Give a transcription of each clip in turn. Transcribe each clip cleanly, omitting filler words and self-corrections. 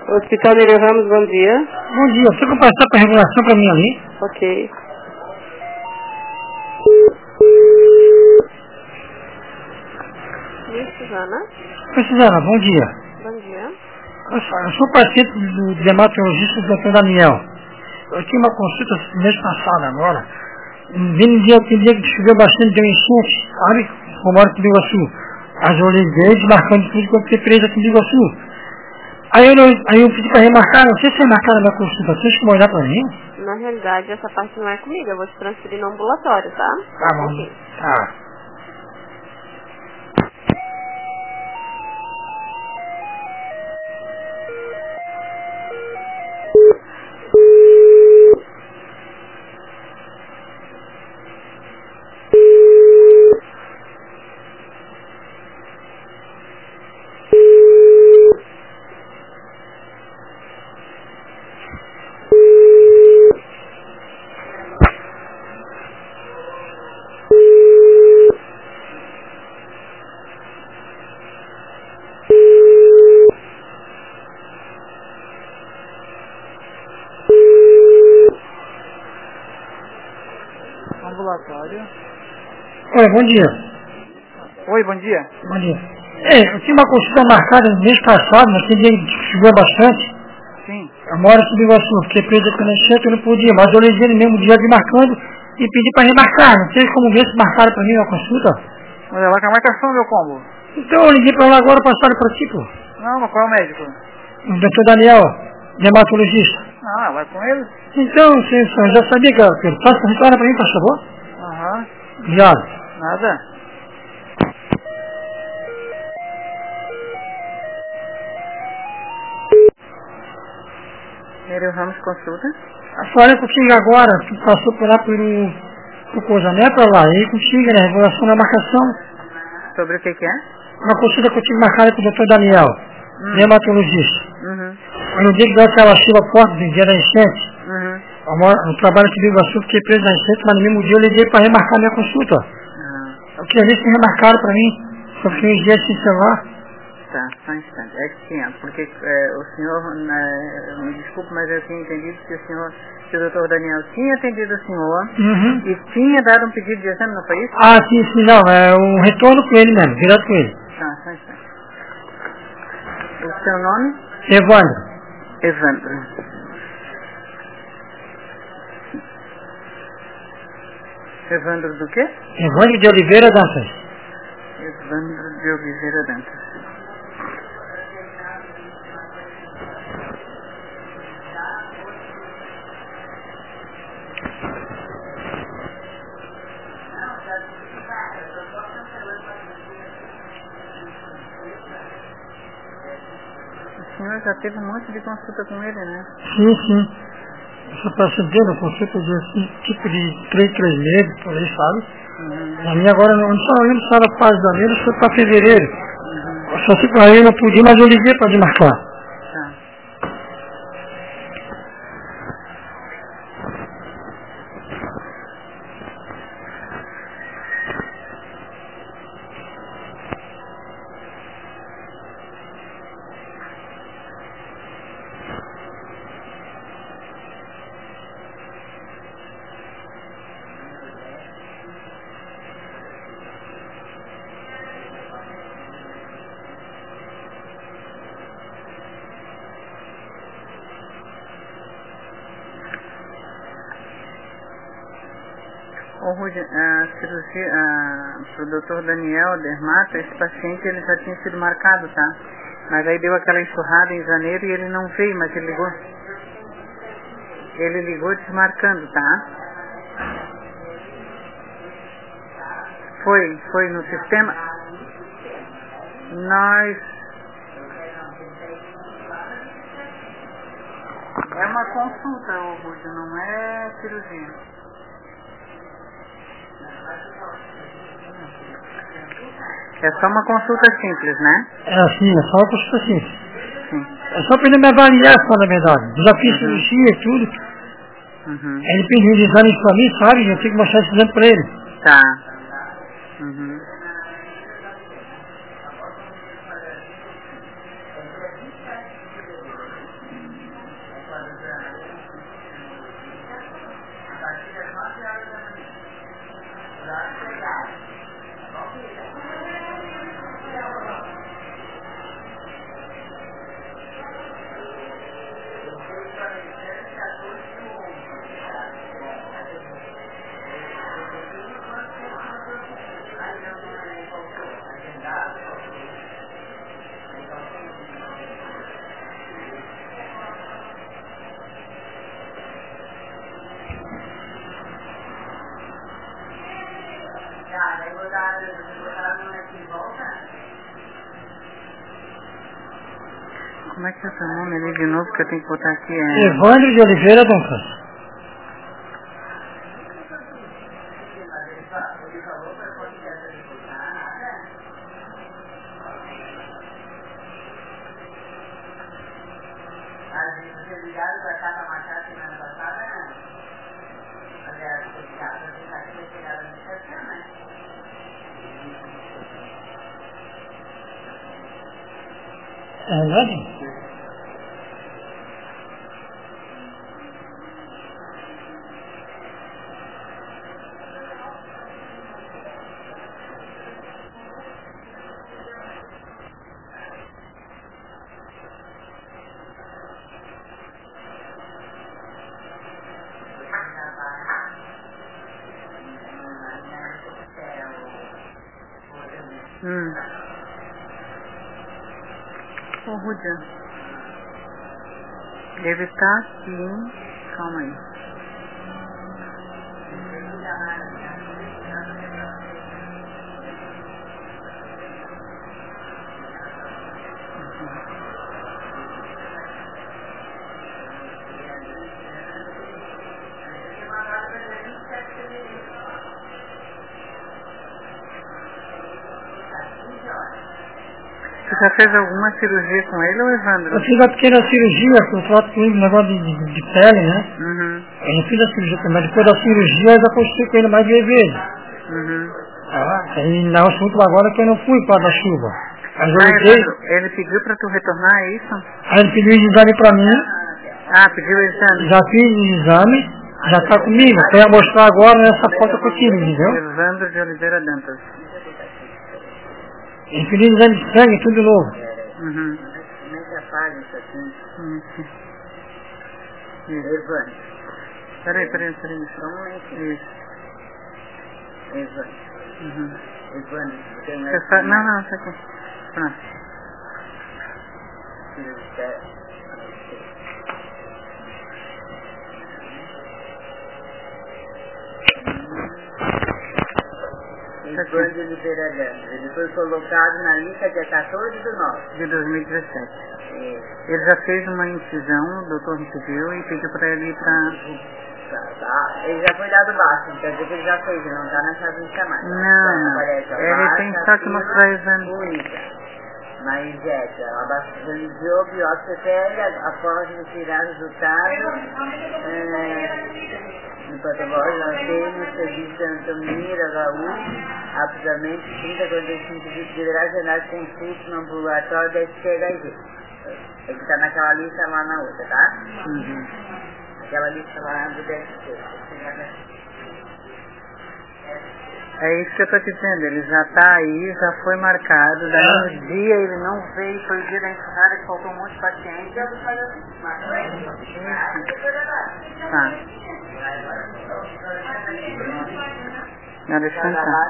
Hospital Nereu Ramos, bom dia. Bom dia, você pode passar para a regulação para mim ali? Ok. Suzana. Oi, Suzana, bom dia. Bom dia. Eu sou paciente do dermatologista do Dr. Daniel. Eu tinha uma consulta no mês passado agora. Tem dia que choveu bastante, deu enchente, sabe? Eu moro aqui em Iguaçu. As eu liguei, desmarcando tudo que eu fiquei preso aqui em Iguaçu. Aí eu pedi para remarcar, não sei se remarcaram a minha consulta, vocês que olhar para mim? Na realidade, essa parte não é comigo, eu vou te transferir no ambulatório, tá? Tá bom. Tá. Ambulatório. Oi, bom dia. Oi, bom dia. Bom dia. Eu tinha uma consulta marcada no mês passado, mas tem dia que choveu bastante. Sim. Eu moro aqui em Iguaçu, fiquei preso aqui na enchente, eu não podia, mas eu liguei no mesmo dia desmarcando e pedi para remarcar. Não sei como ver se marcaram para mim uma consulta. Olha lá com a marcação, meu combo. Então eu liguei para lá agora, passaram para ti, pô. Não, mas qual é o médico? O Dr. Daniel, dermatologista. Ah, vai com ele? Então, senhor, já sabia que eu faço a retorna para mim, por favor? Aham. Obrigado. Nada. Nereu Ramos consulta. A senhora contigo agora, que passou por lá por coisa, né, para lá, e contigo, né, regulação da marcação. Sobre o que é? Uma consulta que eu tive marcada com o Dr. Daniel, dermatologista. Uhum. No dia que deu aquela chuva forte, no dia da enchente, Uhum. eu trabalho aqui no Iguaçu, fiquei preso na enchente, mas no mesmo dia eu liguei para remarcar minha consulta. Eu queria ver se remarcaram para mim, só fiquei uns dias sem celular. Tá, só um instante. É que sim, porque o senhor, me desculpe, mas eu tinha entendido que que o doutor Daniel tinha atendido o senhor e tinha dado um pedido de exame, não foi isso? Ah, sim, não, é um retorno com ele mesmo, direto com ele. Tá, só um instante. O seu nome? Evandro. Evandro. Evandro do quê? Evandro de Oliveira Dantas. Evandro de Oliveira Dantas. O senhor já teve um monte de consulta com ele, né? Sim. Eu sou paciente dele, consulta de assim, tipo de 3 meses, por aí, sabe? A minha agora, não só lembro se era para janeiro, foi para fevereiro. Só se para aí eu não podia, mas eu liguei para desmarcar. Tá. Ô, Rudy, a cirurgia pro doutor Daniel Dermato, esse paciente ele já tinha sido marcado, tá? Mas aí deu aquela enxurrada em janeiro e ele não veio, mas ele ligou. Ele ligou desmarcando, tá? Foi no sistema. Nós... É uma consulta, ô Rudy, não é cirurgia. É só uma consulta simples, né? É assim, é só uma consulta simples. Sim. É só para ele me avaliar só, na verdade. Já fiz cirurgia e tudo. Ele pediu os exames para mim, sabe? Eu tenho que mostrar esse exame para ele. Tá. Como é que é seu nome ali de novo que eu tenho que botar aqui? Evandro de Oliveira Duncan. É verdade? Ô, Rúdia, deve estar aqui. Calma aí. Você já fez alguma cirurgia com ele, ou Evandro? Eu fiz a pequena cirurgia, que eu trato com ele, negócio de pele, né? Eu não fiz a cirurgia com ele, mas depois da cirurgia eu já consultei com ele mais 2 vezes. Aí na assunto agora que eu não fui por causa da chuva. Mas eu Evandro, ele pediu pra tu retornar, é isso? Aí ele pediu o exame pra mim. Pediu o exame? Já fiz o exame, já tá comigo. Eu ia mostrar agora nessa foto que eu tirei, entendeu? Evandro de Oliveira Dantas. Ele pediu exame de sangue, tudo novo. Nem se apaga isso aqui. Evandro. Peraí. Só um momento. Isso. Evandro. Evandro, tem mais... Não, tá aqui. Pronto. Evandro de Oliveira Dantas. Ele foi colocado na lista dia 14/9 de 2017. Ele já fez uma incisão, o doutor recebeu e pediu para ele ir para... Ele já foi dado baixo, quer dizer que ele já fez, ele não está nessa lista mais. Não, ele tem só que mostrar exame. Única. Mas realizou biópsia prévia após retirar o resultado no patológico, no serviço de anatomia, HU, rapidamente 30-45 dias deverá agendar consulta no ambulatório da SPHG. É que está naquela lista lá na outra, tá? Aquela lista lá do DST. É isso que eu tô te dizendo, ele já tá aí, já foi marcado, daí no dia ele não veio, foi o dia da encerrada que faltou um monte de paciente. Tá. Não, deixa eu entrar.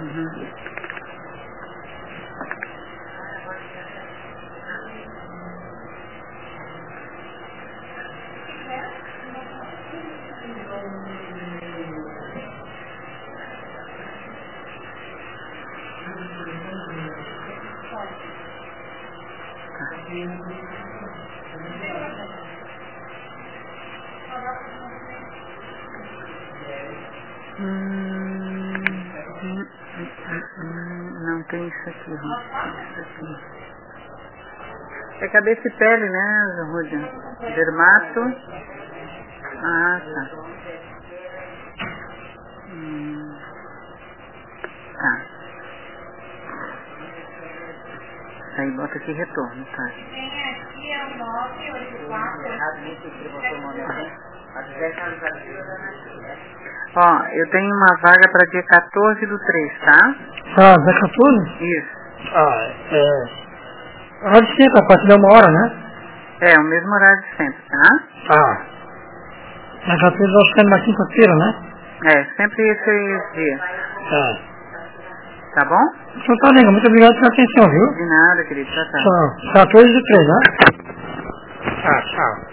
Não tem isso aqui, É cabeça e pele, né, Rúdia? Dermato. Tá. Tá. Aí bota aqui retorno, tá? Tem aqui é o 984. Ó, eu tenho uma vaga para dia 14/3, tá? Dia 14? Isso. Horário de sempre, a partir de 1 hora, né? É, o mesmo horário de sempre, tá? Dia 14 nós ficamos na quinta-feira, né? É, sempre esse dia. Tá bom? Então tá, nega, muito obrigado pela atenção, viu? De nada, querido. Tchau. Tchau. 14/3, né? Tchau.